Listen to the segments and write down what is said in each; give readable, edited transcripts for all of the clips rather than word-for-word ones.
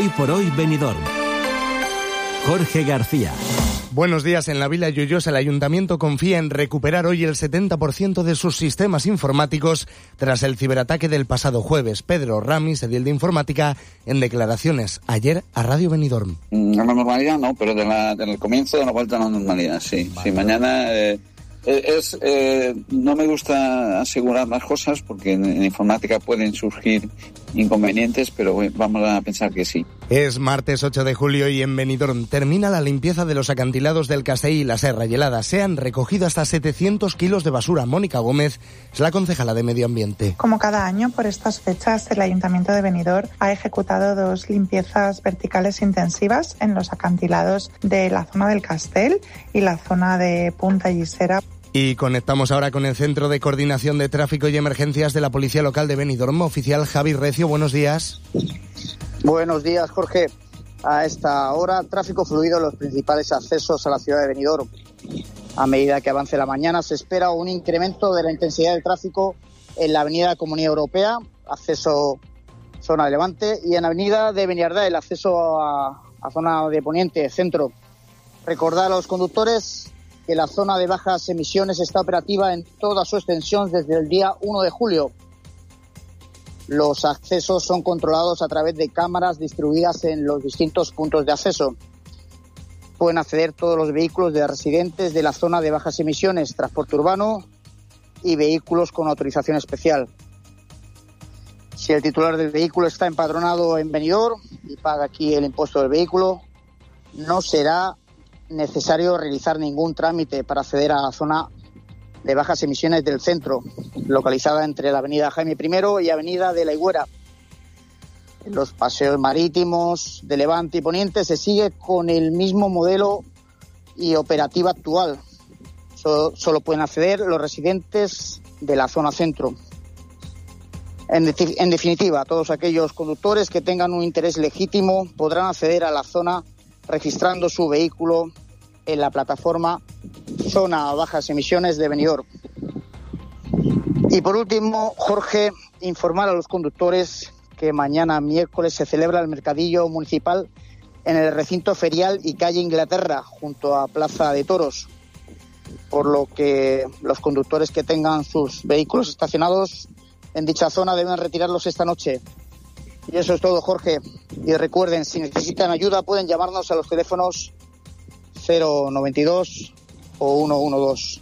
Hoy por hoy Benidorm. Jorge García. Buenos días. En la Vila Lloyosa el Ayuntamiento confía en recuperar hoy el 70% de sus sistemas informáticos tras el ciberataque del pasado jueves. Pedro Ramis, edil de Informática, en declaraciones ayer a Radio Benidorm. A la normalidad no, pero del comienzo de la vuelta a la normalidad, sí. Vale. Sí, mañana... no me gusta asegurar las cosas porque en informática pueden surgir inconvenientes, pero vamos a pensar que sí. Es martes 8 de julio y en Benidorm termina la limpieza de los acantilados del Castell y la Serra Gelada. Se han recogido hasta 700 kilos de basura. Mónica Gómez es la concejala de Medio Ambiente. Como cada año, por estas fechas, el Ayuntamiento de Benidorm ha ejecutado 2 limpiezas verticales intensivas en los acantilados de la zona del Castell y la zona de Punta Gisera. Y conectamos ahora con el Centro de Coordinación de Tráfico y Emergencias de la Policía Local de Benidorm. Oficial Javi Recio, buenos días. Buenos días, Jorge. A esta hora, tráfico fluido en los principales accesos a la ciudad de Benidorm. A medida que avance la mañana, se espera un incremento de la intensidad del tráfico en la avenida Comunidad Europea, acceso zona de Levante, y en la avenida de Beniardá, el acceso a zona de Poniente, centro. Recordar a los conductores que la zona de bajas emisiones está operativa en toda su extensión desde el día 1 de julio. Los accesos son controlados a través de cámaras distribuidas en los distintos puntos de acceso. Pueden acceder todos los vehículos de residentes de la zona de bajas emisiones, transporte urbano y vehículos con autorización especial. Si el titular del vehículo está empadronado en Benidorm y paga aquí el impuesto del vehículo, no será necesario realizar ningún trámite para acceder a la zona de bajas emisiones del centro, localizada entre la avenida Jaime I y avenida de la Higuera. En los paseos marítimos de Levante y Poniente se sigue con el mismo modelo y operativa actual. Solo pueden acceder los residentes de la zona centro. En definitiva, todos aquellos conductores que tengan un interés legítimo podrán acceder a la zona registrando su vehículo en la plataforma Zona Bajas Emisiones de Benidorm. Y por último, Jorge, informar a los conductores que mañana miércoles se celebra el mercadillo municipal en el recinto ferial y calle Inglaterra, junto a Plaza de Toros, por lo que los conductores que tengan sus vehículos estacionados en dicha zona deben retirarlos esta noche. Y eso es todo, Jorge. Y recuerden, si necesitan ayuda pueden llamarnos a los teléfonos 092 o 112.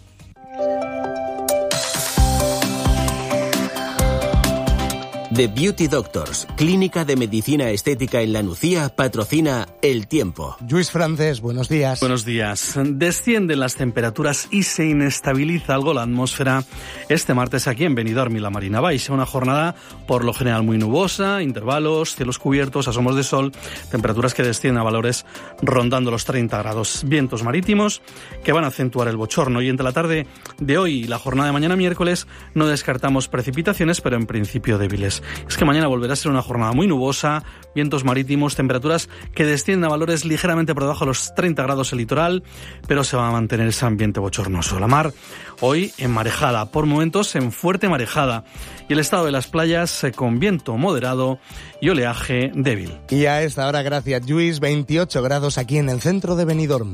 The Beauty Doctors, clínica de medicina estética en La Nucía, patrocina El Tiempo. Lluís Francés, buenos días. Buenos días. Descienden las temperaturas y se inestabiliza algo la atmósfera este martes aquí en Benidorm y la Marina Baixa. Una jornada por lo general muy nubosa, intervalos, cielos cubiertos, asomos de sol, temperaturas que descienden a valores rondando los 30 grados. Vientos marítimos que van a acentuar el bochorno y entre la tarde de hoy y la jornada de mañana miércoles no descartamos precipitaciones, pero en principio débiles. Es que mañana volverá a ser una jornada muy nubosa, vientos marítimos, temperaturas que descienden a valores ligeramente por debajo de los 30 grados el litoral, pero se va a mantener ese ambiente bochornoso. La mar hoy en marejada, por momentos en fuerte marejada, y el estado de las playas con viento moderado y oleaje débil. Y a esta hora, gracias Lluís, 28 grados aquí en el centro de Benidorm.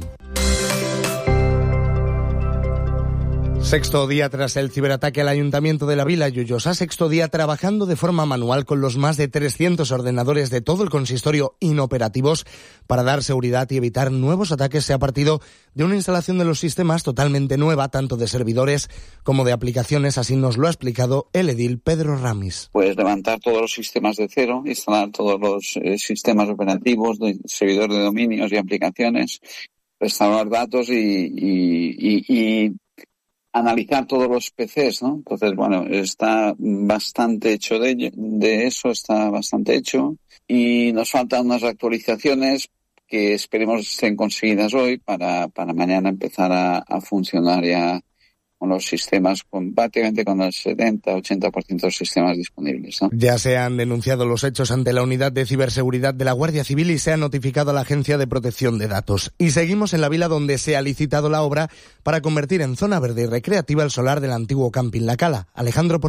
Sexto día tras el ciberataque al Ayuntamiento de la Vila Lloyosa, sexto día trabajando de forma manual con los más de 300 ordenadores de todo el consistorio inoperativos para dar seguridad y evitar nuevos ataques. Se ha partido de una instalación de los sistemas totalmente nueva, tanto de servidores como de aplicaciones, así nos lo ha explicado el edil Pedro Ramis. Pues levantar todos los sistemas de cero, instalar todos los sistemas operativos, de servidor de dominios y aplicaciones, restaurar datos y analizar todos los PCs, ¿no? Entonces, bueno, está bastante hecho de eso, está bastante hecho. Y nos faltan unas actualizaciones que esperemos estén conseguidas hoy para mañana empezar a funcionar ya con los sistemas, prácticamente con el 70-80% de los sistemas disponibles, ¿no? Ya se han denunciado los hechos ante la Unidad de Ciberseguridad de la Guardia Civil y se ha notificado a la Agencia de Protección de Datos. Y seguimos en la Vila, donde se ha licitado la obra para convertir en zona verde y recreativa el solar del antiguo camping La Cala. Alejandro